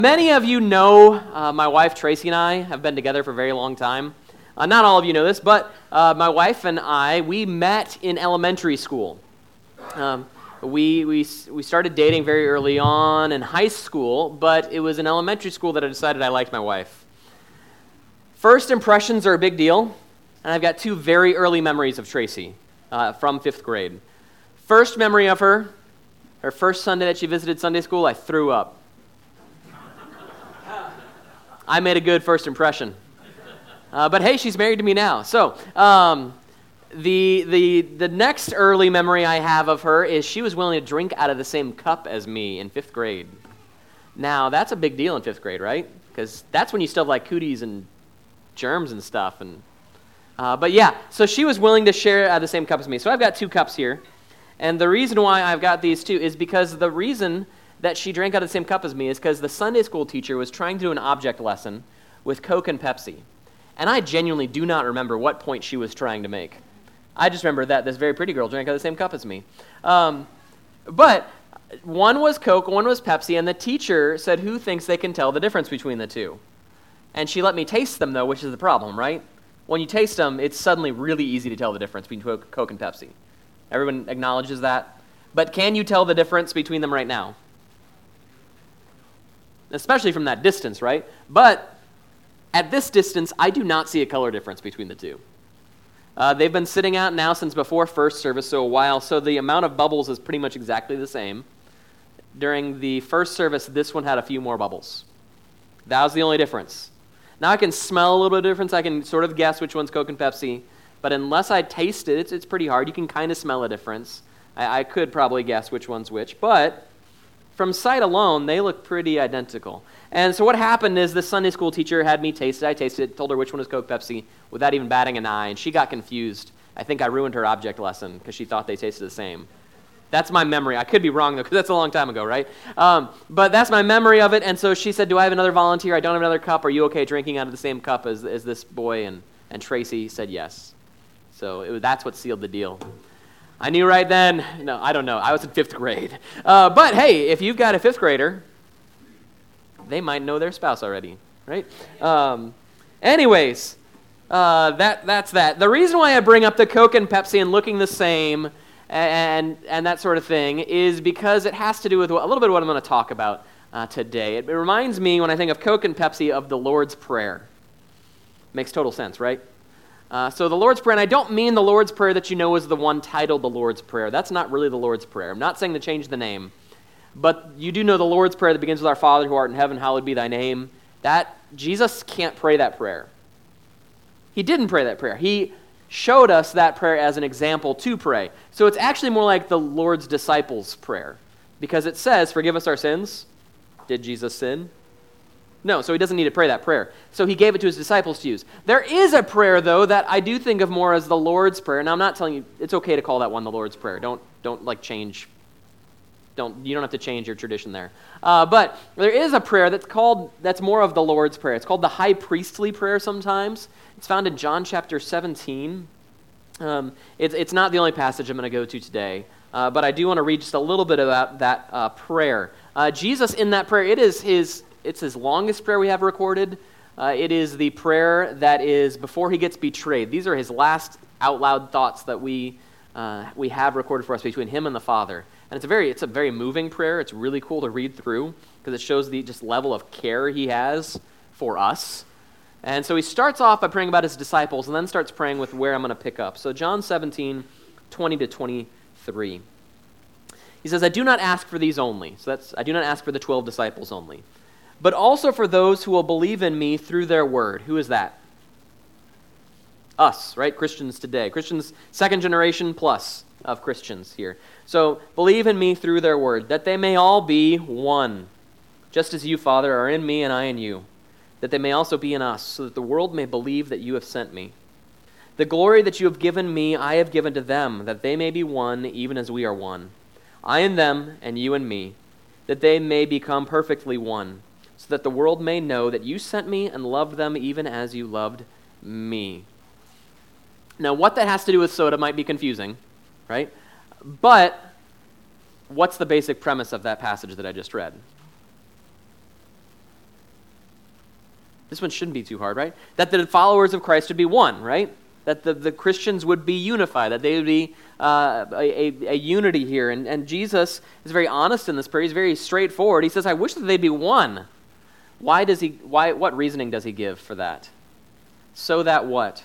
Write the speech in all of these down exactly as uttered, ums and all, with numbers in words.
Many of you know uh, my wife Tracy and I have been together for a very long time. Uh, not all of you know this, but uh, my wife and I, we met in elementary school. Um, we, we, we started dating very early on in high school, but it was in elementary school that I decided I liked my wife. First impressions are a big deal, and I've got two very early memories of Tracy uh, from fifth grade. First memory of her, her first Sunday that she visited Sunday school, I threw up. I made a good first impression. Uh, but hey, she's married to me now. So um, the, the, the next early memory I have of her is she was willing to drink out of the same cup as me in fifth grade. Now, that's a big deal in fifth grade, right? Because that's when you still have like cooties and germs and stuff. And uh, But yeah, so she was willing to share out of the same cup as me. So I've got two cups here. And the reason why I've got these two is because the reason that she drank out of the same cup as me is because the Sunday school teacher was trying to do an object lesson with Coke and Pepsi. And I genuinely do not remember what point she was trying to make. I just remember that this very pretty girl drank out of the same cup as me. Um, but one was Coke, one was Pepsi, and the teacher said, who thinks they can tell the difference between the two? And she let me taste them, though, which is the problem, right? When you taste them, it's suddenly really easy to tell the difference between Coke and Pepsi. Everyone acknowledges that. But can you tell the difference between them right now? Especially from that distance, right? But at this distance, I do not see a color difference between the two. Uh, they've been sitting out now since before first service, so a while, so the amount of bubbles is pretty much exactly the same. During the first service, this one had a few more bubbles. That was the only difference. Now I can smell a little bit of difference. I can sort of guess which one's Coke and Pepsi, but unless I taste it, it's, it's pretty hard. You can kind of smell a difference. I, I could probably guess which one's which, but from sight alone, they look pretty identical. And so what happened is the Sunday school teacher had me taste it. I tasted it, told her which one was Coke Pepsi without even batting an eye, and she got confused. I think I ruined her object lesson because she thought they tasted the same. That's my memory. I could be wrong, though, because that's a long time ago, right? Um, but that's my memory of it, and so she said, do I have another volunteer? I don't have another cup. Are you okay drinking out of the same cup as, as this boy? And, and Tracy said yes. So it was, that's what sealed the deal. I knew right then, no, I don't know. I was in fifth grade. Uh, but hey, if you've got a fifth grader, they might know their spouse already, right? Um, anyways, uh, that that's that. The reason why I bring up the Coke and Pepsi and looking the same and and that sort of thing is because it has to do with a little bit of what I'm going to talk about uh, today. It, it reminds me, when I think of Coke and Pepsi, of the Lord's Prayer. Makes total sense, right? Uh, so the Lord's Prayer, and I don't mean the Lord's Prayer that you know is the one titled the Lord's Prayer. That's not really the Lord's Prayer. I'm not saying to change the name. But you do know the Lord's Prayer that begins with our Father who art in heaven, hallowed be thy name. That, Jesus can't pray that prayer. He didn't pray that prayer. He showed us that prayer as an example to pray. So it's actually more like the Lord's disciples' prayer. Because it says, forgive us our sins. Did Jesus sin? No, so he doesn't need to pray that prayer. So he gave it to his disciples to use. There is a prayer, though, that I do think of more as the Lord's Prayer. Now, I'm not telling you, it's okay to call that one the Lord's Prayer. Don't, don't like, change. Don't, you don't have to change your tradition there. Uh, but there is a prayer that's called, that's more of the Lord's Prayer. It's called the High Priestly Prayer sometimes. It's found in John chapter seventeen. Um, it's, it's not the only passage I'm going to go to today. Uh, but I do want to read just a little bit about that uh, prayer. Uh, Jesus, in that prayer, it is his... It's his longest prayer we have recorded. Uh, it is the prayer that is before he gets betrayed. These are his last out loud thoughts that we uh, we have recorded for us between him and the Father. And it's a very it's a very moving prayer. It's really cool to read through because it shows the just level of care he has for us. And so he starts off by praying about his disciples and then starts praying with where I'm going to pick up. So John seventeen, twenty to twenty-three. He says, I do not ask for these only. So that's I do not ask for the twelve disciples only, but also for those who will believe in me through their word. Who is that? Us, right? Christians today. Christians, second generation plus of Christians here. So, believe in me through their word, that they may all be one, just as you, Father, are in me and I in you, that they may also be in us, so that the world may believe that you have sent me. The glory that you have given me, I have given to them, that they may be one, even as we are one. I in them, and you in me, that they may become perfectly one, so that the world may know that you sent me and loved them even as you loved me. Now, what that has to do with soda might be confusing, right? But what's the basic premise of that passage that I just read? This one shouldn't be too hard, right? That the followers of Christ would be one, right? That the, the Christians would be unified, that they would be uh, a, a, a unity here. And, and Jesus is very honest in this prayer. He's very straightforward. He says, I wish that they'd be one. Why does he, why, what reasoning does he give for that? So that what?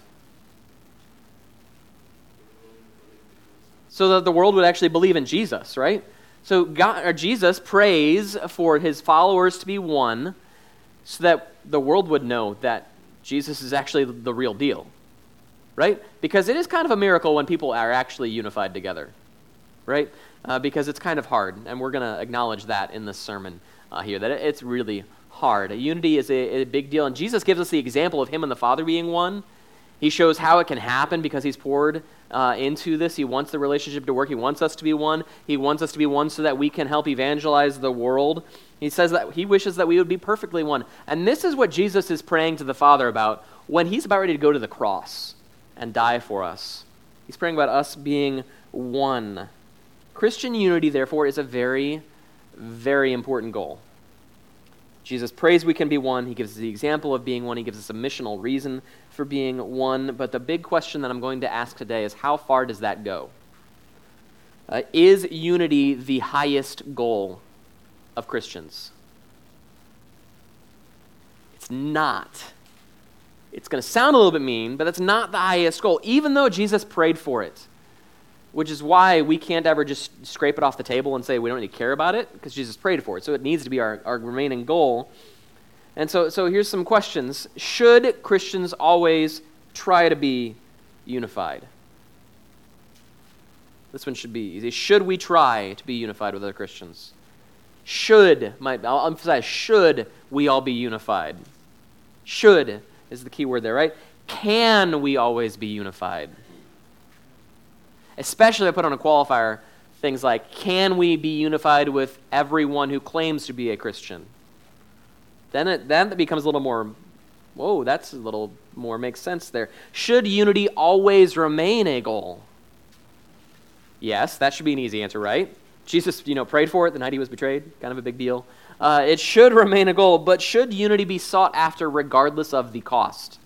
So that the world would actually believe in Jesus, right? So God, or Jesus prays for his followers to be one so that the world would know that Jesus is actually the real deal, right? Because it is kind of a miracle when people are actually unified together, right? Uh, because it's kind of hard, and we're going to acknowledge that in this sermon uh, here, that it's really hard. Unity is a, a big deal, and Jesus gives us the example of him and the Father being one. He shows how it can happen because he's poured uh, into this. He wants the relationship to work. He wants us to be one. He wants us to be one so that we can help evangelize the world. He says that he wishes that we would be perfectly one. And this is what Jesus is praying to the Father about when he's about ready to go to the cross and die for us. He's praying about us being one. Christian unity, therefore, is a very, very important goal. Jesus prays we can be one. He gives us the example of being one. He gives us a missional reason for being one. But the big question that I'm going to ask today is, how far does that go? Uh, is unity the highest goal of Christians? It's not. It's going to sound a little bit mean, but that's not the highest goal, even though Jesus prayed for it, which is why we can't ever just scrape it off the table and say we don't really care about it, because Jesus prayed for it. So it needs to be our, our remaining goal. And so, so here's some questions. Should Christians always try to be unified? This one should be easy. Should we try to be unified with other Christians? Should, might, I'll emphasize, should we all be unified? Should is the key word there, right? Can we always be unified? Especially I put on a qualifier, things like, can we be unified with everyone who claims to be a Christian? Then it, then it becomes a little more, whoa, that's a little more makes sense there. Should unity always remain a goal? Yes, that should be an easy answer, right? Jesus, you know, prayed for it the night he was betrayed, kind of a big deal. Uh, it should remain a goal, but should unity be sought after regardless of the cost?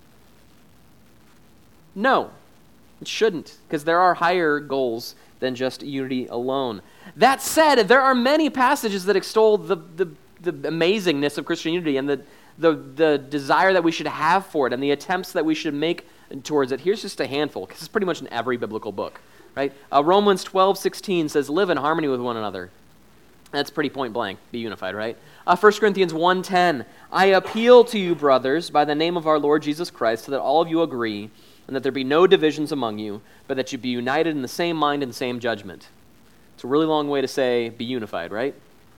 No. It shouldn't, because there are higher goals than just unity alone. That said, there are many passages that extol the, the, the amazingness of Christian unity and the, the, the desire that we should have for it and the attempts that we should make towards it. Here's just a handful, because it's pretty much in every biblical book. Right? Uh, Romans twelve sixteen says, live in harmony with one another. That's pretty point blank, be unified, right? Uh, First Corinthians one ten, I appeal to you, brothers, by the name of our Lord Jesus Christ, so that all of you agree, and that there be no divisions among you, but that you be united in the same mind and the same judgment. It's a really long way to say be unified, right?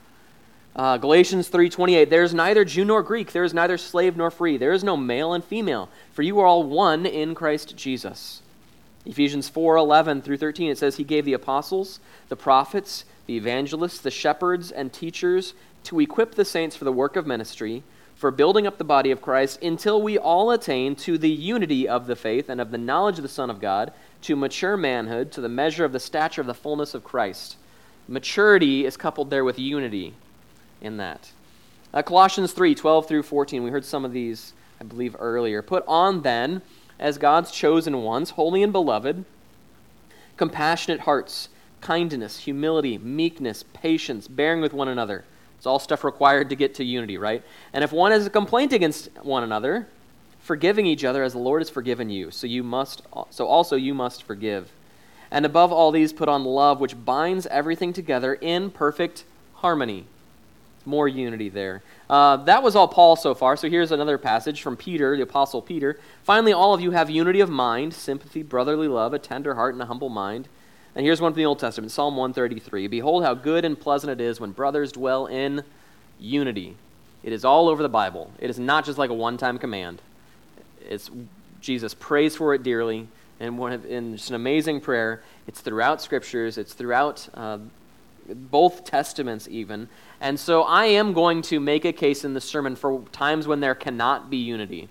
Uh, Galatians three twenty-eight, there is neither Jew nor Greek, there is neither slave nor free, there is no male and female, for you are all one in Christ Jesus. Ephesians four eleven through thirteen, it says, he gave the apostles, the prophets, the evangelists, the shepherds, and teachers to equip the saints for the work of ministry, for building up the body of Christ, until we all attain to the unity of the faith and of the knowledge of the Son of God, to mature manhood, to the measure of the stature of the fullness of Christ. Maturity is coupled there with unity in that. Uh, Colossians three twelve through fourteen, we heard some of these, I believe, earlier. Put on then, as God's chosen ones, holy and beloved, compassionate hearts, kindness, humility, meekness, patience, bearing with one another. It's all stuff required to get to unity, right? And if one has a complaint against one another, forgiving each other as the Lord has forgiven you, so you must, so also you must forgive. And above all these, put on love, which binds everything together in perfect harmony. More unity there. Uh, that was all Paul so far, so here's another passage from Peter, the Apostle Peter. Finally, all of you have unity of mind, sympathy, brotherly love, a tender heart, and a humble mind. And here's one from the Old Testament, Psalm one thirty-three. Behold how good and pleasant it is when brothers dwell in unity. It is all over the Bible. It is not just like a one-time command. It's Jesus prays for it dearly, and one of, in just an amazing prayer. It's throughout Scriptures. It's throughout uh, both Testaments even. And so I am going to make a case in this sermon for times when there cannot be unity.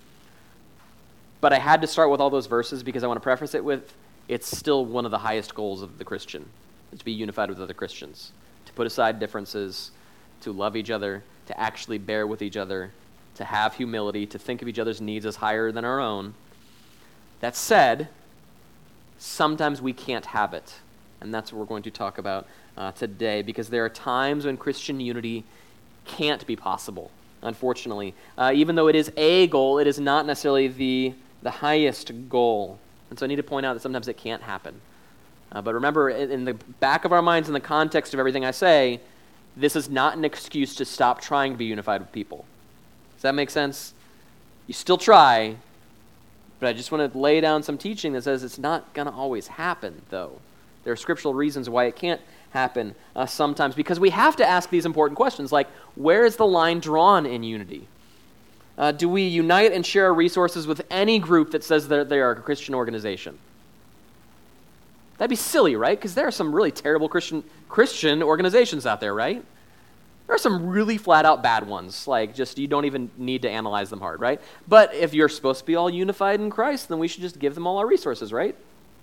But I had to start with all those verses because I want to preface it with, it's still one of the highest goals of the Christian, is to be unified with other Christians, to put aside differences, to love each other, to actually bear with each other, to have humility, to think of each other's needs as higher than our own. That said, sometimes we can't have it. And that's what we're going to talk about uh, today, because there are times when Christian unity can't be possible, unfortunately. Uh, even though it is a goal, it is not necessarily the, the highest goal. And so I need to point out that sometimes it can't happen. Uh, but remember, in, in the back of our minds, in the context of everything I say, this is not an excuse to stop trying to be unified with people. Does that make sense? You still try, but I just want to lay down some teaching that says it's not going to always happen, though. There are scriptural reasons why it can't happen uh, sometimes, because we have to ask these important questions, like, where is the line drawn in unity? Uh, do we unite and share our resources with any group that says that they are a Christian organization? That'd be silly, right? Because there are some really terrible Christian Christian organizations out there, right? There are some really flat-out bad ones, like just you don't even need to analyze them hard, right? But if you're supposed to be all unified in Christ, then we should just give them all our resources, right?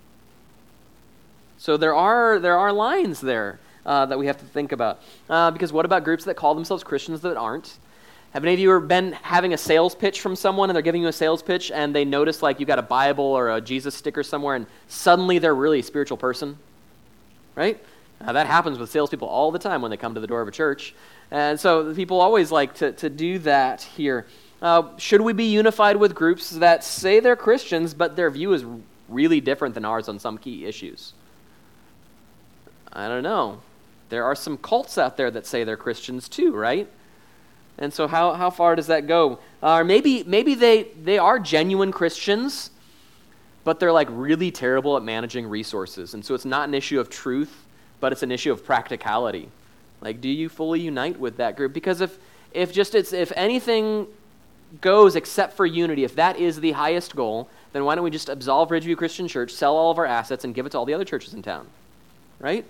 So there are there are lines there uh, that we have to think about. Uh, because what about groups that call themselves Christians that aren't? Have any of you ever been having a sales pitch from someone, and they're giving you a sales pitch, and they notice like you got a Bible or a Jesus sticker somewhere, and suddenly they're really a spiritual person, right? Uh, that happens with salespeople all the time when they come to the door of a church. And so people always like to, to do that here. Uh, should we be unified with groups that say they're Christians, but their view is really different than ours on some key issues? I don't know. There are some cults out there that say they're Christians too, right? And so how, how far does that go? Or uh, maybe maybe they, they are genuine Christians, but they're like really terrible at managing resources. And so it's not an issue of truth, but it's an issue of practicality. Like, do you fully unite with that group? Because if if just it's if anything goes except for unity, if that is the highest goal, then why don't we just absolve Ridgeview Christian Church, sell all of our assets, and give it to all the other churches in town, right?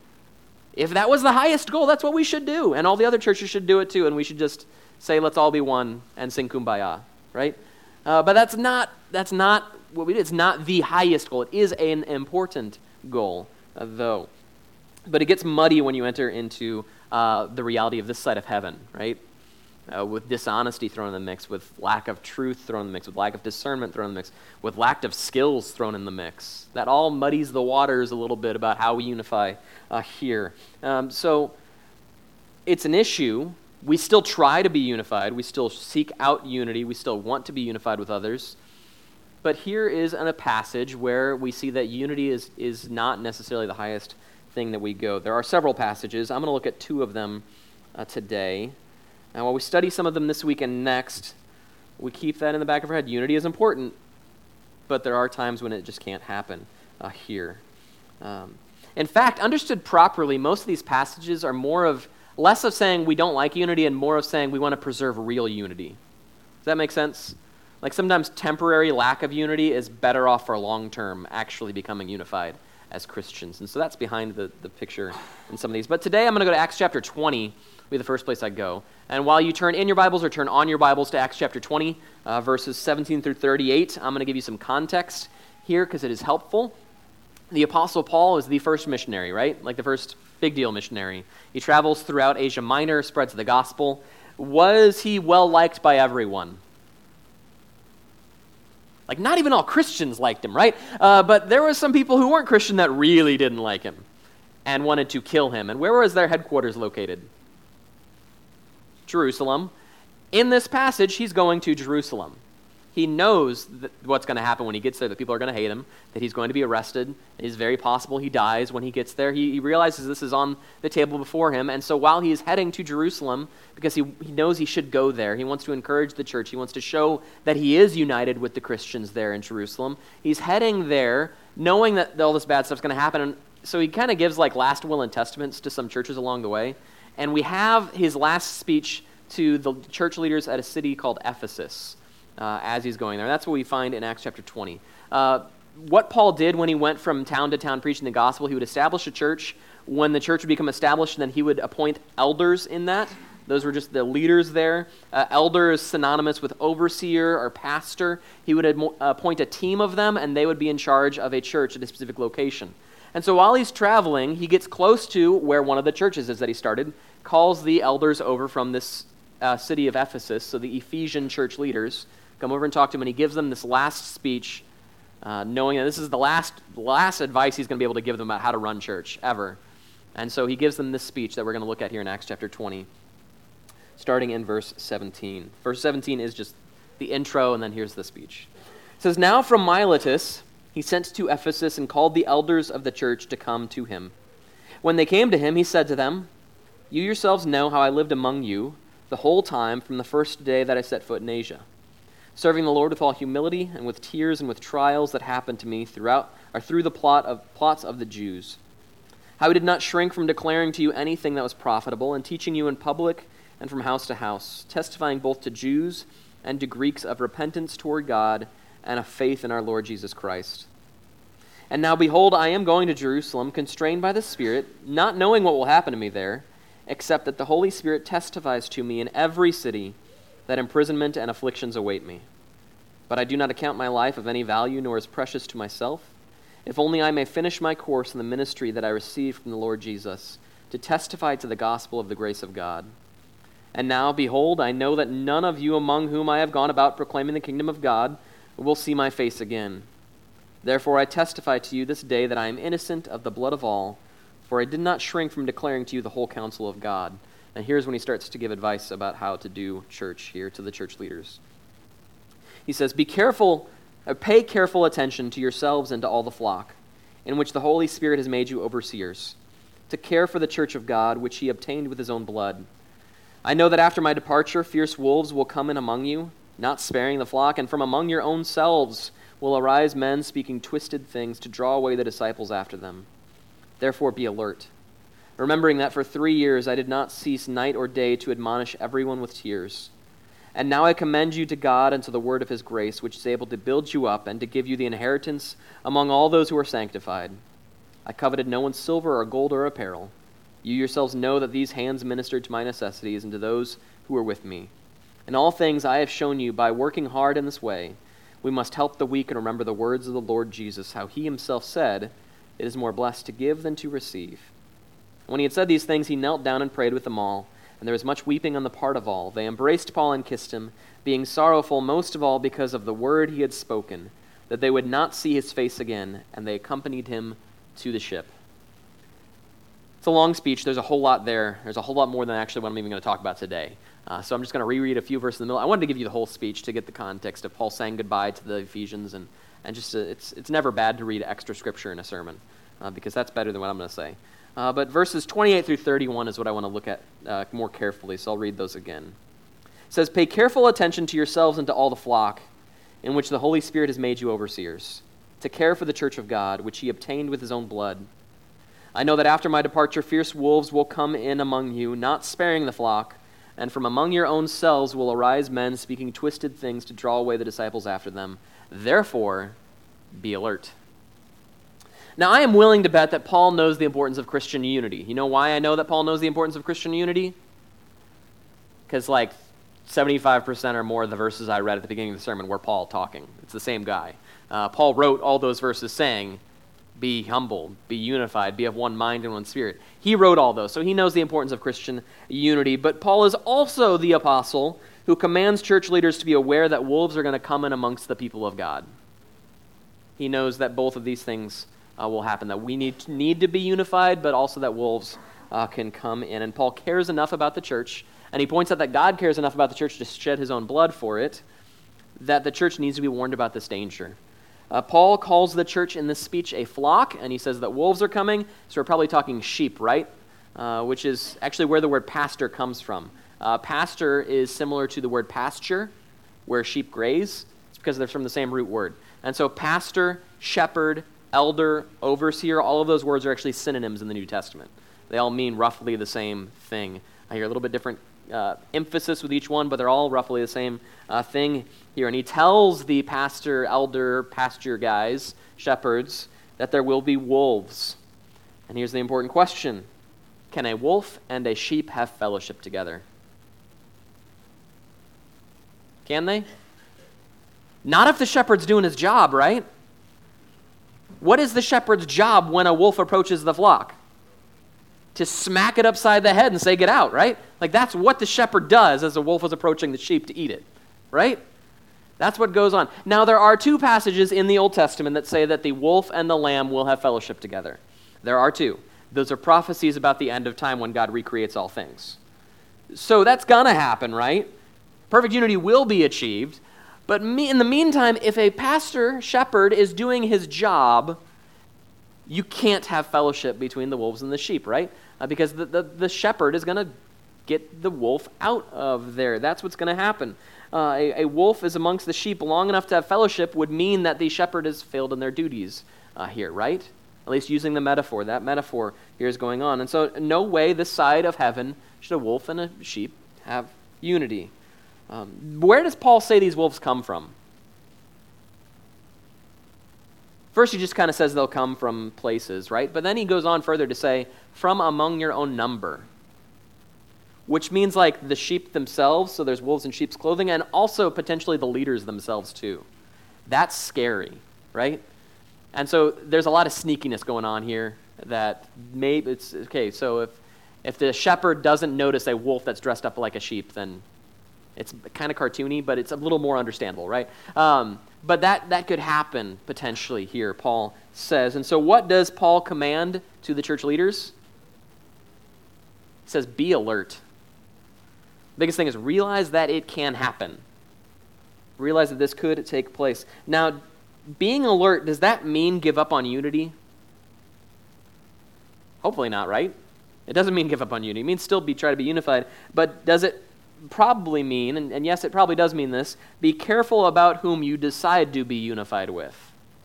If that was the highest goal, that's what we should do, and all the other churches should do it too, and we should just say, let's all be one and sing Kumbaya, right? Uh, but that's not that's not what we do. It's not the highest goal. It is an important goal, uh, though. But it gets muddy when you enter into uh, the reality of this side of heaven, right? Uh, with dishonesty thrown in the mix, with lack of truth thrown in the mix, with lack of discernment thrown in the mix, with lack of skills thrown in the mix. That all muddies the waters a little bit about how we unify uh, here. Um, so it's an issue. We still try to be unified. We still seek out unity. We still want to be unified with others. But here is in a passage where we see that unity is, is not necessarily the highest thing that we go. There are several passages. I'm going to look at two of them uh, today. Now, while we study some of them this week and next, we keep that in the back of our head. Unity is important, but there are times when it just can't happen uh, here. Um, in fact, understood properly, most of these passages are more of, less of saying we don't like unity and more of saying we want to preserve real unity. Does that make sense? Like sometimes temporary lack of unity is better off for long-term actually becoming unified as Christians. And so that's behind the, the picture in some of these. But today I'm going to go to Acts chapter twenty. Will be the first place I go. And while you turn in your Bibles or turn on your Bibles to Acts chapter twenty, uh, verses seventeen through thirty-eight, I'm going to give you some context here because it is helpful. The Apostle Paul is the first missionary, right? Like the first big deal missionary. He travels throughout Asia Minor, spreads the gospel. Was he well liked by everyone? Like not even all Christians liked him, right? Uh, but there were some people who weren't Christian that really didn't like him and wanted to kill him. And where was their headquarters located? Jerusalem. In this passage, he's going to Jerusalem. He knows that what's going to happen when he gets there, that people are going to hate him, that he's going to be arrested. It is very possible he dies when he gets there. He, he realizes this is on the table before him, and so while he is heading to Jerusalem, because he, he knows he should go there, he wants to encourage the church, he wants to show that he is united with the Christians there in Jerusalem. He's heading there knowing that all this bad stuff's going to happen, and so he kind of gives like last will and testaments to some churches along the way. And we have his last speech to the church leaders at a city called Ephesus uh, as he's going there. That's what we find in Acts chapter twenty. Uh, what Paul did when he went from town to town preaching the gospel, he would establish a church. When the church would become established, then he would appoint elders in that. Those were just the leaders there. Uh, elder is synonymous with overseer or pastor. He would admo- appoint a team of them, and they would be in charge of a church at a specific location. And so while he's traveling, he gets close to where one of the churches is that he started, calls the elders over from this uh, city of Ephesus, so the Ephesian church leaders, come over and talk to him, and he gives them this last speech, uh, knowing that this is the last, last advice he's going to be able to give them about how to run church, ever. And so he gives them this speech that we're going to look at here in Acts chapter twenty, starting in verse seventeen. Verse seventeen is just the intro, and then here's the speech. It says, "Now from Miletus he sent to Ephesus and called the elders of the church to come to him. When they came to him, he said to them, 'You yourselves know how I lived among you the whole time from the first day that I set foot in Asia, serving the Lord with all humility and with tears and with trials that happened to me throughout or through the plot of plots of the Jews. How I did not shrink from declaring to you anything that was profitable and teaching you in public and from house to house, testifying both to Jews and to Greeks of repentance toward God and of faith in our Lord Jesus Christ. And now behold, I am going to Jerusalem, constrained by the Spirit, not knowing what will happen to me there, except that the Holy Spirit testifies to me in every city that imprisonment and afflictions await me. But I do not account my life of any value, nor as precious to myself, if only I may finish my course in the ministry that I received from the Lord Jesus, to testify to the gospel of the grace of God. And now, behold, I know that none of you among whom I have gone about proclaiming the kingdom of God will see my face again. Therefore I testify to you this day that I am innocent of the blood of all, for I did not shrink from declaring to you the whole counsel of God.'" And here's when he starts to give advice about how to do church here to the church leaders. He says, "Be careful, uh, pay careful attention to yourselves and to all the flock, in which the Holy Spirit has made you overseers, to care for the church of God, which he obtained with his own blood. I know that after my departure, fierce wolves will come in among you, not sparing the flock, and from among your own selves will arise men speaking twisted things to draw away the disciples after them. Therefore be alert, remembering that for three years I did not cease night or day to admonish everyone with tears. And now I commend you to God and to the word of his grace, which is able to build you up and to give you the inheritance among all those who are sanctified. I coveted no one's silver or gold or apparel. You yourselves know that these hands ministered to my necessities and to those who were with me. In all things I have shown you by working hard in this way, we must help the weak and remember the words of the Lord Jesus, how he himself said, 'It is more blessed to give than to receive.'" When he had said these things, he knelt down and prayed with them all, and there was much weeping on the part of all. They embraced Paul and kissed him, being sorrowful most of all because of the word he had spoken, that they would not see his face again, and they accompanied him to the ship. It's a long speech. There's a whole lot there. There's a whole lot more than actually what I'm even going to talk about today. Uh, so I'm just going to reread a few verses in the middle. I wanted to give you the whole speech to get the context of Paul saying goodbye to the Ephesians, and, and just to, it's it's never bad to read extra scripture in a sermon, uh, because that's better than what I'm going to say. Uh, but verses twenty-eight through thirty-one is what I want to look at uh, more carefully, so I'll read those again. It says, "Pay careful attention to yourselves and to all the flock, in which the Holy Spirit has made you overseers, to care for the church of God, which he obtained with his own blood. I know that after my departure, fierce wolves will come in among you, not sparing the flock, and from among your own selves will arise men speaking twisted things to draw away the disciples after them. Therefore, be alert." Now, I am willing to bet that Paul knows the importance of Christian unity. You know why I know that Paul knows the importance of Christian unity? Because like seventy-five percent or more of the verses I read at the beginning of the sermon were Paul talking. It's the same guy. Uh, Paul wrote all those verses saying, be humble, be unified, be of one mind and one spirit. He wrote all those, so he knows the importance of Christian unity. But Paul is also the apostle who commands church leaders to be aware that wolves are going to come in amongst the people of God. He knows that both of these things uh, will happen, that we need to, need to be unified, but also that wolves uh, can come in. And Paul cares enough about the church, and he points out that God cares enough about the church to shed his own blood for it, that the church needs to be warned about this danger. Uh, Paul calls the church in this speech a flock, and he says that wolves are coming, so we're probably talking sheep, right? Uh, which is actually where the word pastor comes from. Uh, pastor is similar to the word pasture, where sheep graze. It's because they're from the same root word. And so pastor, shepherd, elder, overseer, all of those words are actually synonyms in the New Testament. They all mean roughly the same thing. I hear a little bit different uh, emphasis with each one, but they're all roughly the same uh, thing here. And he tells the pastor, elder, pasture guys, shepherds, that there will be wolves. And here's the important question. Can a wolf and a sheep have fellowship together? Can they? Not if the shepherd's doing his job, right? What is the shepherd's job when a wolf approaches the flock? to smack it upside the head and say, get out, right? Like that's what the shepherd does as the wolf is approaching the sheep to eat it, right? That's what goes on. Now, there are two passages in the Old Testament that say that the wolf and the lamb will have fellowship together. There are two. Those are prophecies about the end of time when God recreates all things. So that's going to happen, right? Perfect unity will be achieved. But me, in the meantime, if a pastor, shepherd, is doing his job, you can't have fellowship between the wolves and the sheep, right? Uh, because the, the, the shepherd is going to get the wolf out of there. That's what's going to happen. Uh, a, a wolf is amongst the sheep long enough to have fellowship would mean that the shepherd has failed in their duties uh, here, right? At least using the metaphor. That metaphor here is going on. And so no way this side of heaven should a wolf and a sheep have unity. Um, where does Paul say these wolves come from? First, he just kind of says they'll come from places, right? But then he goes on further to say, from among your own number, which means like the sheep themselves, so there's wolves in sheep's clothing, and also potentially the leaders themselves too. That's scary, right? And so there's a lot of sneakiness going on here that maybe it's, okay, so if, if the shepherd doesn't notice a wolf that's dressed up like a sheep, then it's kind of cartoony, but it's a little more understandable, right? Um, but that, that could happen potentially here, Paul says. And so what does Paul command to the church leaders? He says, be alert. Biggest thing is realize that it can happen. Realize that this could take place. Now, being alert, does that mean give up on unity? Hopefully not, right? It doesn't mean give up on unity. It means still be try to be unified. But does it probably mean, and, and yes, it probably does mean this, be careful about whom you decide to be unified with.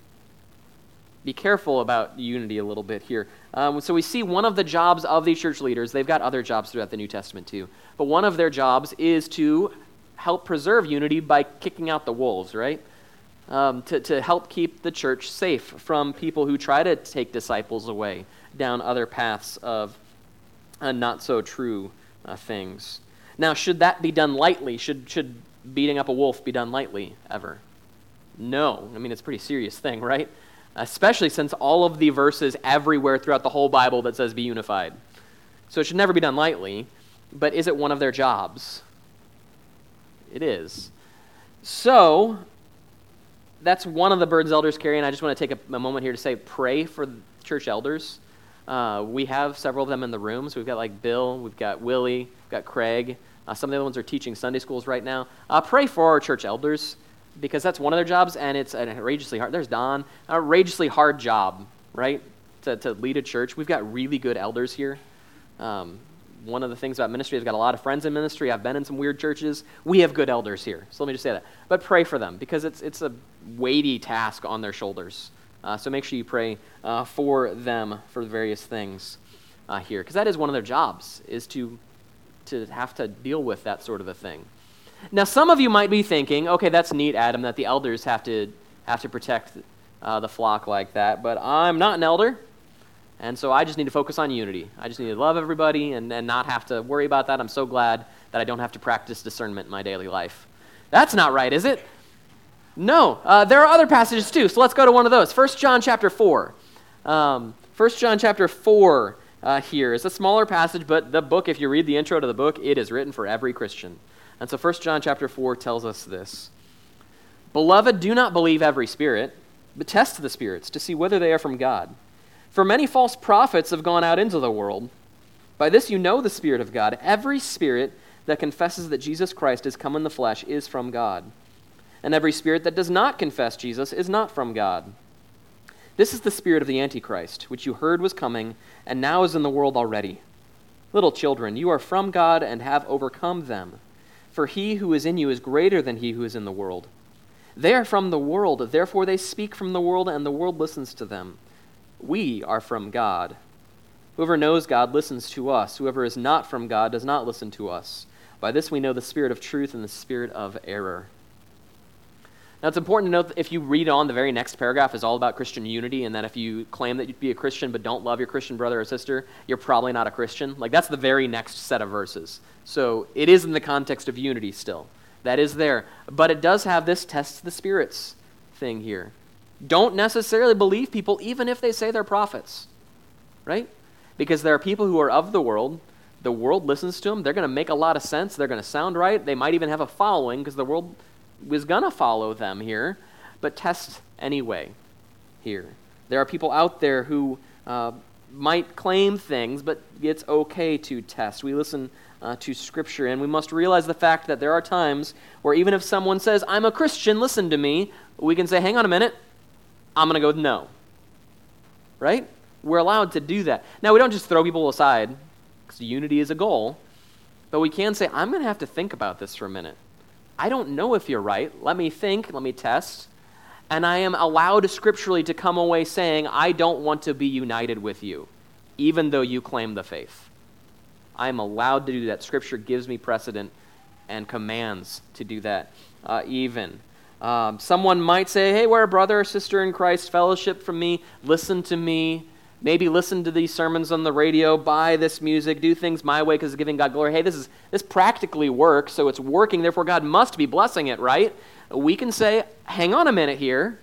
Be careful about unity a little bit here. Um, so we see one of the jobs of these church leaders, they've got other jobs throughout the New Testament too, but one of their jobs is to help preserve unity by kicking out the wolves, right? Um, to, to help keep the church safe from people who try to take disciples away down other paths of uh, not so true uh, things. Now, should that be done lightly? Should, should beating up a wolf be done lightly ever? No. I mean, it's a pretty serious thing, right? Especially since all of the verses everywhere throughout the whole Bible that says be unified. So it should never be done lightly, but is it one of their jobs? It is. So, that's one of the burdens elders carry, and I just want to take a, a moment here to say pray for church elders. Uh, we have several of them in the rooms. We've got like Bill, we've got Willie, we've got Craig. Uh, some of the other ones are teaching Sunday schools right now. Uh, pray for our church elders, because that's one of their jobs, and it's an outrageously hard, there's Don, an outrageously hard job, right, to, to lead a church. We've got really good elders here. Um, one of the things about ministry, I've got a lot of friends in ministry. I've been in some weird churches. We have good elders here, so let me just say that. But pray for them, because it's it's a weighty task on their shoulders. Uh, so make sure you pray uh, for them for various things uh, here, because that is one of their jobs, is to to have to deal with that sort of a thing. Now, some of you might be thinking, okay, that's neat, Adam, that the elders have to have to protect uh, the flock like that, but I'm not an elder, and so I just need to focus on unity. I just need to love everybody and, and not have to worry about that. I'm so glad that I don't have to practice discernment in my daily life. That's not right, is it? No. Uh, there are other passages too, so let's go to one of those. First John chapter four. Um, First John chapter four uh, here is a smaller passage, but the book, if you read the intro to the book, it is written for every Christian. And so First John chapter four tells us this. Beloved, do not believe every spirit, but test the spirits to see whether they are from God. For many false prophets have gone out into the world. By this you know the Spirit of God. Every spirit that confesses that Jesus Christ is come in the flesh is from God. And every spirit that does not confess Jesus is not from God. This is the spirit of the Antichrist, which you heard was coming, and now is in the world already. Little children, you are from God and have overcome them. For he who is in you is greater than he who is in the world. They are from the world, therefore they speak from the world, and the world listens to them. We are from God. Whoever knows God listens to us. Whoever is not from God does not listen to us. By this we know the spirit of truth and the spirit of error. Now, it's important to note that if you read on, the very next paragraph is all about Christian unity, and that if you claim that you'd be a Christian but don't love your Christian brother or sister, you're probably not a Christian. Like, that's the very next set of verses. So it is in the context of unity still. That is there. But it does have this test the spirits thing here. Don't necessarily believe people even if they say they're prophets, right? because there are people who are of the world. The world listens to them. They're going to make a lot of sense. They're going to sound right. They might even have a following because the world was going to follow them here. But test anyway here. There are people out there who uh, might claim things, but it's okay to test. We listen uh, to Scripture, and we must realize the fact that there are times where even if someone says, I'm a Christian, listen to me, we can say, hang on a minute, I'm going to go with no. Right? We're allowed to do that. Now, we don't just throw people aside, because unity is a goal, but we can say, I'm going to have to think about this for a minute. I don't know if you're right. Let me think. Let me test. And I am allowed scripturally to come away saying, I don't want to be united with you, even though you claim the faith. I am allowed to do that. Scripture gives me precedent and commands to do that uh, even. Um, someone might say, hey, we're a brother or sister in Christ, fellowship from me, listen to me, maybe listen to these sermons on the radio, buy this music, do things my way because it's giving God glory. Hey, this is this practically works, so it's working, therefore God must be blessing it, right? We can say, hang on a minute here.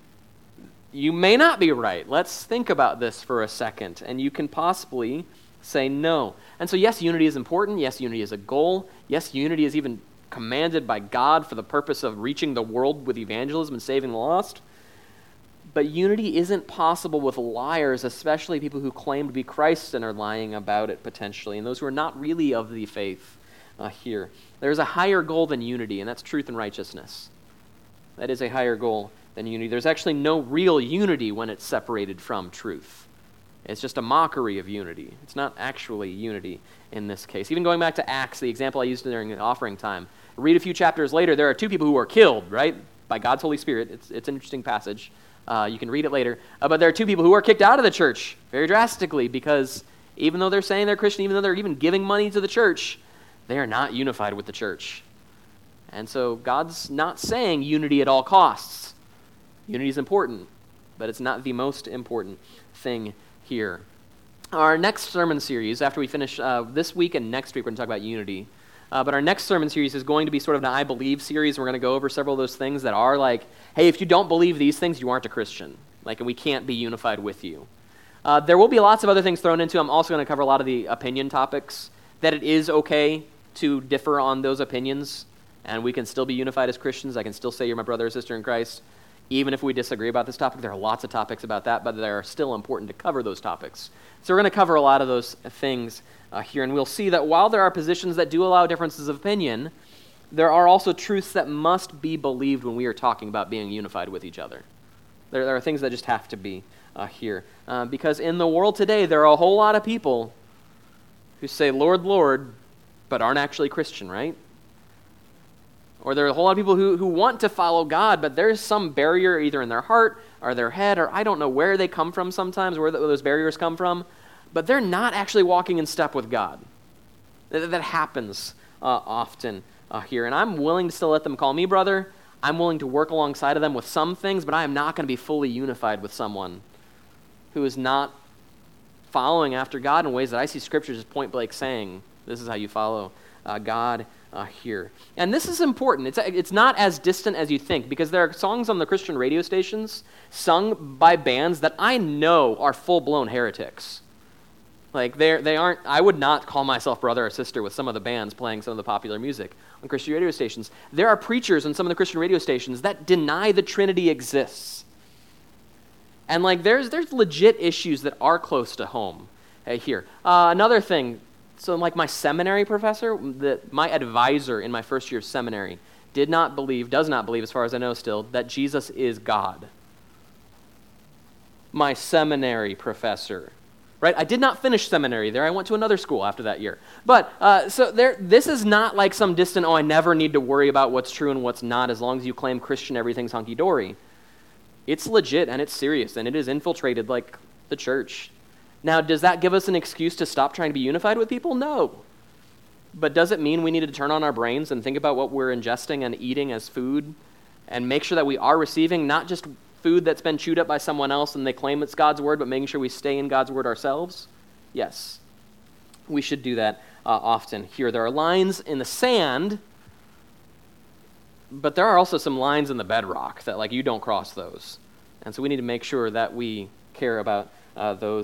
You may not be right. Let's think about this for a second. And you can possibly say no. And so yes, unity is important. Yes, unity is a goal. Yes, unity is even commanded by God for the purpose of reaching the world with evangelism and saving the lost. But unity isn't possible with liars, especially people who claim to be Christ and are lying about it potentially, and those who are not really of the faith uh, here. There's a higher goal than unity, and that's truth and righteousness. That is a higher goal than unity. There's actually no real unity when it's separated from truth. It's just a mockery of unity. It's not actually unity in this case. Even going back to Acts, the example I used during the offering time, read a few chapters later, there are two people who are killed, right, by God's Holy Spirit. It's, it's an interesting passage. Uh, you can read it later. Uh, but there are two people who are kicked out of the church very drastically because even though they're saying they're Christian, even though they're even giving money to the church, they are not unified with the church. And so God's not saying unity at all costs. Unity is important, but it's not the most important thing here. Our next sermon series, after we finish uh, this week and next week, we're going to talk about unity. Uh, but our next sermon series is going to be sort of an I Believe series. We're going to go over several of those things that are like, hey, if you don't believe these things, you aren't a Christian. Like, and we can't be unified with you. Uh, there will be lots of other things thrown into. I'm also going to cover a lot of the opinion topics, that it is okay to differ on those opinions, and we can still be unified as Christians. I can still say you're my brother or sister in Christ, even if we disagree about this topic. There are lots of topics about that, but they're still important to cover those topics. So we're going to cover a lot of those things uh, here, and we'll see that while there are positions that do allow differences of opinion, there are also truths that must be believed when we are talking about being unified with each other. There, there are things that just have to be uh, here. Uh, because in the world today, there are a whole lot of people who say, Lord, Lord, but aren't actually Christian, right? Or there are a whole lot of people who, who want to follow God, but there's some barrier either in their heart or their head, or I don't know where they come from sometimes, where those barriers come from, but they're not actually walking in step with God. That, that happens uh, often uh, here, and I'm willing to still let them call me brother. I'm willing to work alongside of them with some things, but I am not going to be fully unified with someone who is not following after God in ways that I see Scripture just point blank saying, this is how you follow uh, God uh, here. And this is important. It's, it's not as distant as you think, because there are songs on the Christian radio stations sung by bands that I know are full-blown heretics. Like, they they aren't, I would not call myself brother or sister with some of the bands playing some of the popular music on Christian radio stations. There are preachers on some of the Christian radio stations that deny the Trinity exists. And like, there's there's legit issues that are close to home uh, here. Uh, another thing, so like my seminary professor, the, my advisor in my first year of seminary, did not believe, does not believe, as far as I know still, that Jesus is God. My seminary professor. Right? I did not finish seminary there. I went to another school after that year. But, uh, so there, this is not like some distant, oh, I never need to worry about what's true and what's not. As long as you claim Christian, everything's hunky-dory. It's legit, and it's serious, and it is infiltrated like the church. Now, does that give us an excuse to stop trying to be unified with people? No. But does it mean we need to turn on our brains and think about what we're ingesting and eating as food and make sure that we are receiving not just food that's been chewed up by someone else and they claim it's God's word, but making sure we stay in God's word ourselves? Yes. We should do that uh, often here. There are lines in the sand, but there are also some lines in the bedrock that, like, you don't cross those. And so we need to make sure that we care about uh, those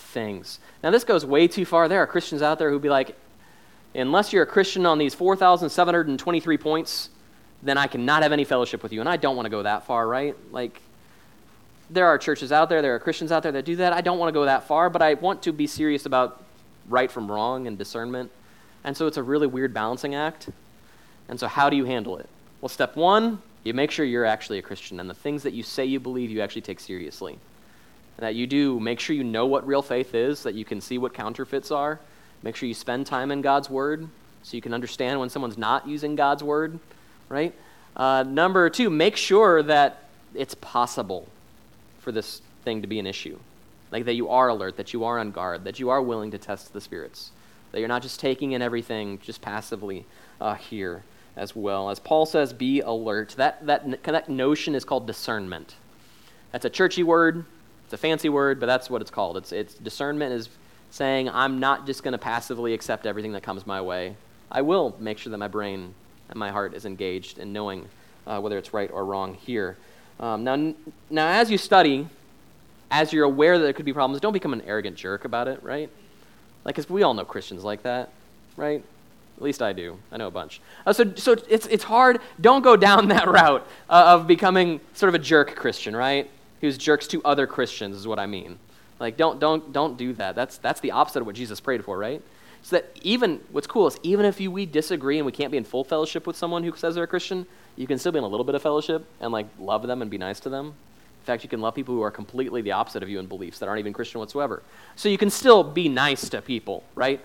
things. Now, this goes way too far. There are Christians out there who'd be like, unless you're a Christian on these four thousand seven hundred twenty-three points, then I cannot have any fellowship with you. And I don't want to go that far, right? Like, there are churches out there, there are Christians out there that do that. I don't want to go that far, but I want to be serious about right from wrong and discernment. And so it's a really weird balancing act. And so how do you handle it? Well, step one, you make sure you're actually a Christian, and the things that you say you believe you actually take seriously. And that you do, make sure you know what real faith is, that you can see what counterfeits are. Make sure you spend time in God's Word so you can understand when someone's not using God's Word, right? Uh, number two, make sure that it's possible for this thing to be an issue. Like that you are alert, that you are on guard, that you are willing to test the spirits, that you're not just taking in everything just passively uh, here as well. As Paul says, be alert. That, that, that notion is called discernment. That's a churchy word. It's a fancy word, but that's what it's called. It's, it's discernment is saying, I'm not just going to passively accept everything that comes my way. I will make sure that my brain and my heart is engaged in knowing uh, whether it's right or wrong here. Um, now, now, as you study, as you're aware that there could be problems, don't become an arrogant jerk about it, right? Like, because we all know Christians like that, right? At least I do. I know a bunch. Uh, so, so it's it's hard. Don't go down that route uh, of becoming sort of a jerk Christian, right? Who's jerks to other Christians is what I mean. Like, don't don't don't do that. That's that's the opposite of what Jesus prayed for, right? So that even what's cool is even if you, we disagree and we can't be in full fellowship with someone who says they're a Christian, you can still be in a little bit of fellowship and like love them and be nice to them. In fact, you can love people who are completely the opposite of you in beliefs that aren't even Christian whatsoever. So you can still be nice to people, right?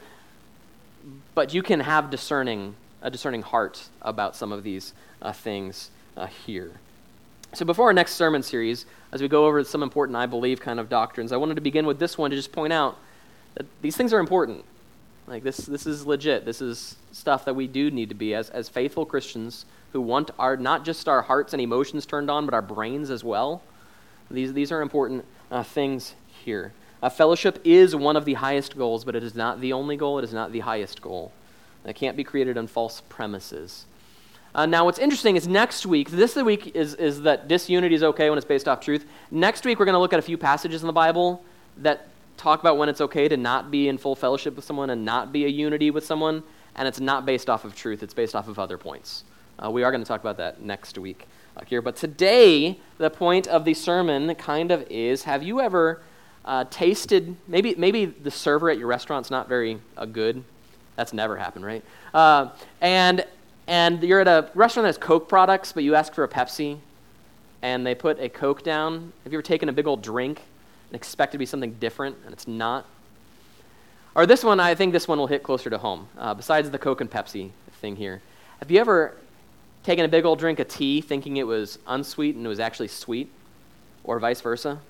But you can have discerning a discerning heart about some of these uh, things uh, here. So before our next sermon series, as we go over some important, I believe, kind of doctrines, I wanted to begin with this one to just point out that these things are important. Like this, this is legit. This is stuff that we do need to be as, as faithful Christians who want our not just our hearts and emotions turned on, but our brains as well. These these are important uh, things here. Uh, fellowship is one of the highest goals, but it is not the only goal. It is not the highest goal. It can't be created on false premises. Uh, now, what's interesting is next week, this week is, is that disunity is okay when it's based off truth. Next week, we're going to look at a few passages in the Bible that talk about when it's okay to not be in full fellowship with someone and not be a unity with someone, and it's not based off of truth. It's based off of other points. Uh, we are going to talk about that next week uh, here. But today, the point of the sermon kind of is, have you ever uh, tasted, maybe maybe the server at your restaurant's not very uh, good. That's never happened, right? Uh, and and you're at a restaurant that has Coke products, but you ask for a Pepsi, and they put a Coke down. Have you ever taken a big old drink and expect it to be something different, and it's not? Or this one, I think this one will hit closer to home, uh, besides the Coke and Pepsi thing here. Have you ever taken a big old drink of tea thinking it was unsweet and it was actually sweet, or vice versa?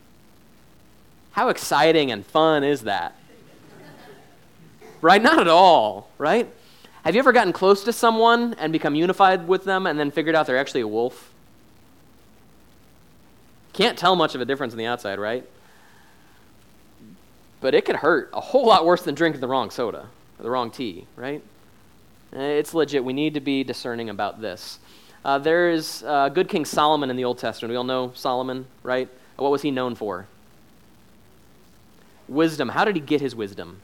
How exciting and fun is that? Right? Not at all, right? Have you ever gotten close to someone and become unified with them and then figured out they're actually a wolf? Can't tell much of a difference on the outside, right? But it could hurt a whole lot worse than drinking the wrong soda or the wrong tea, right? It's legit. We need to be discerning about this. Uh, there is uh, good King Solomon in the Old Testament. We all know Solomon, right? What was he known for? Wisdom. How did he get his wisdom?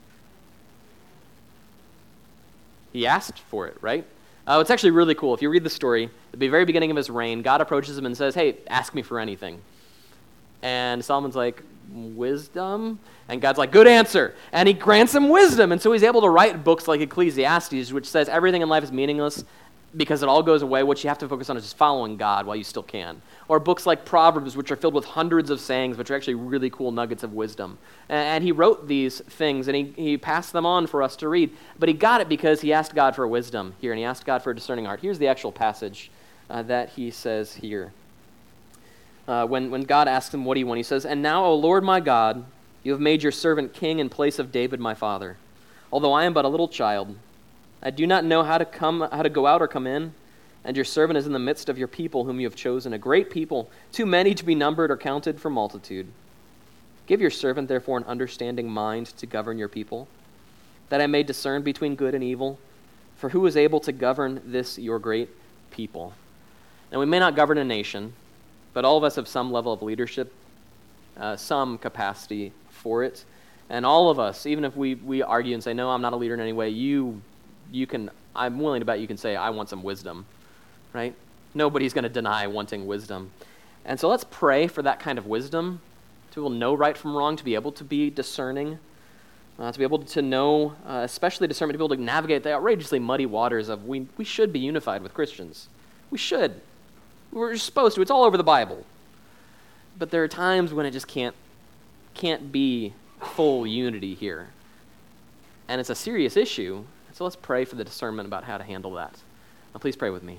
He asked for it, right? Uh, it's actually really cool. If you read the story, at the very beginning of his reign, God approaches him and says, hey, ask me for anything. And Solomon's like, wisdom? And God's like, good answer. And he grants him wisdom. And so he's able to write books like Ecclesiastes, which says everything in life is meaningless because it all goes away. What you have to focus on is just following God while you still can. Or books like Proverbs, which are filled with hundreds of sayings, which are actually really cool nuggets of wisdom. And he wrote these things, and he, he passed them on for us to read. But he got it because he asked God for wisdom here, and he asked God for a discerning heart. Here's the actual passage uh, that he says here. Uh, when, when God asks him, what do you want? He says, and now, O Lord my God, you have made your servant king in place of David my father. Although I am but a little child, I do not know how to come, how to go out or come in, and your servant is in the midst of your people whom you have chosen, a great people, too many to be numbered or counted for multitude. Give your servant, therefore, an understanding mind to govern your people, that I may discern between good and evil. For who is able to govern this your great people? Now, we may not govern a nation, but all of us have some level of leadership, uh, some capacity for it. And all of us, even if we, we argue and say, no, I'm not a leader in any way, you, you can, I'm willing to bet you can say, I want some wisdom, right? Nobody's going to deny wanting wisdom. And so let's pray for that kind of wisdom, to be able to know right from wrong, to be able to be discerning, uh, to be able to know, uh, especially discernment, to be able to navigate the outrageously muddy waters of we, we should be unified with Christians. We should. We're supposed to. It's all over the Bible. But there are times when it just can't can't be full unity here. And it's a serious issue. So let's pray for the discernment about how to handle that. Now, please pray with me.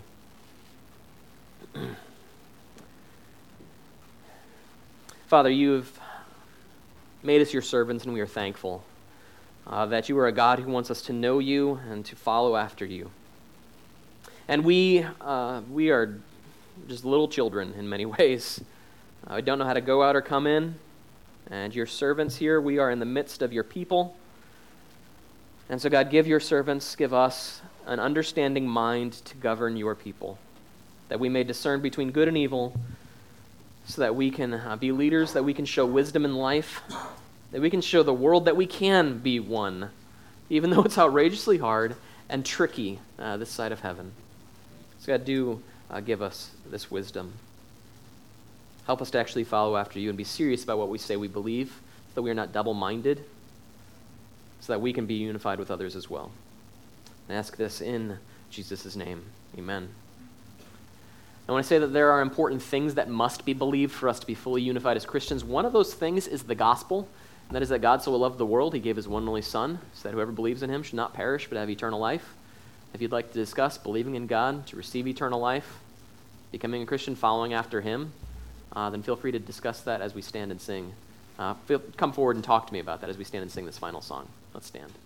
Father, you have made us your servants, and we are thankful uh, that you are a God who wants us to know you and to follow after you. And we uh, we are just little children in many ways. Uh, we don't know how to go out or come in. And your servants here, we are in the midst of your people. And so, God, give your servants, give us an understanding mind to govern your people, that we may discern between good and evil, so that we can uh, be leaders, that we can show wisdom in life, that we can show the world that we can be one, even though it's outrageously hard and tricky uh, this side of heaven. So God, do uh, give us this wisdom. Help us to actually follow after you and be serious about what we say we believe, so that we are not double-minded, so that we can be unified with others as well. And I ask this in Jesus' name. Amen. I want to say that there are important things that must be believed for us to be fully unified as Christians. One of those things is the gospel, and that is that God so loved the world, he gave his one and only Son, so that whoever believes in him should not perish but have eternal life. If you'd like to discuss believing in God to receive eternal life, becoming a Christian, following after him, uh, then feel free to discuss that as we stand and sing. Uh, feel, come forward and talk to me about that as we stand and sing this final song. Let's stand.